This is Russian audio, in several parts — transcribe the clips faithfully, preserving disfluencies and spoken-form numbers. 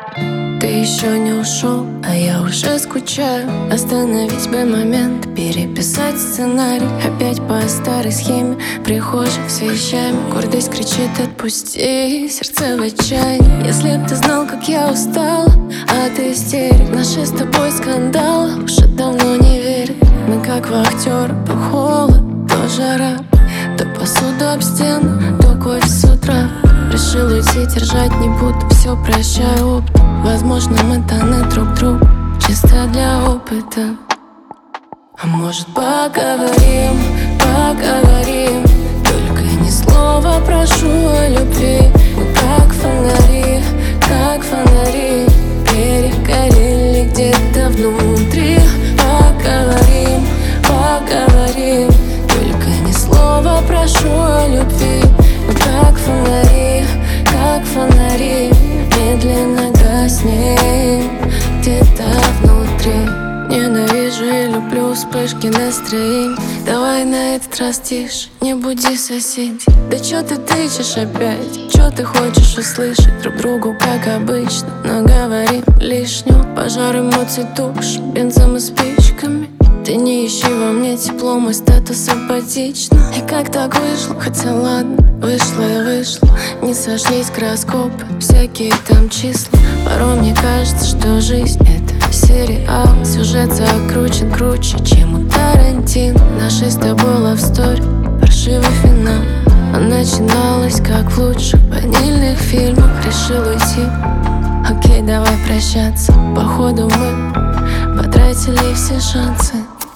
Ты еще не ушел, а я уже скучаю. Остановить бы момент, переписать сценарий. Опять по старой схеме, прихожих с вещами. Гордость кричит: отпусти, сердце в отчаянии. Если б ты знал, как я устала, а ты истерик. Наши с тобой скандалы уже давно не верят. Мы как вахтеры, то холод, то жара, то посуду об стену, то кофе с утра. Решил уйти, держать не буду, все прощаю опыт. Возможно, мы даны друг другу чисто для опыта. А может, поговорим, поговорим, только ни слова прошу о любви. Мы как фонари, как фонари, перегорели где-то внутри. Поговорим, поговорим, только ни слова прошу о любви. Мы как фонари, как фонари, медленно гаснем где-то внутри. Ненавижу и люблю вспышки настроений. Давай на этот раз тише, не буди соседей. Да чё ты тычешь опять? Чё ты хочешь услышать? Друг другу как обычно, но говорим лишнего. Пожар, эмоций тушим бензом и спичками. Ты не ищи во мне тепло, мой статус апатично. И как так вышло? Хотя ладно, вышло и вышло. Не сошлись гороскопы, всякие там числа. Порой мне кажется, что жизнь — это сериал. Сюжет закручен круче, чем у Тарантино. Наши с тобой love story, паршивый финал. А начиналось, как в лучших ванильных фильмах. Решил уйти, окей, давай прощаться. Походу мы потратили все шансы.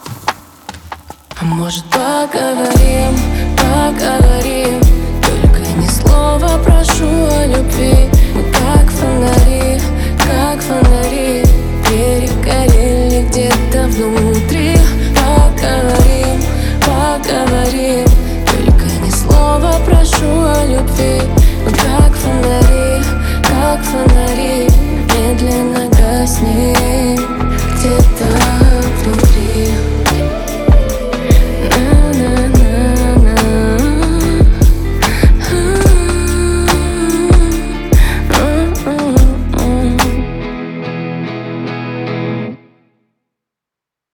А может, поговорим, поговорим, только ни слова прошу о любви.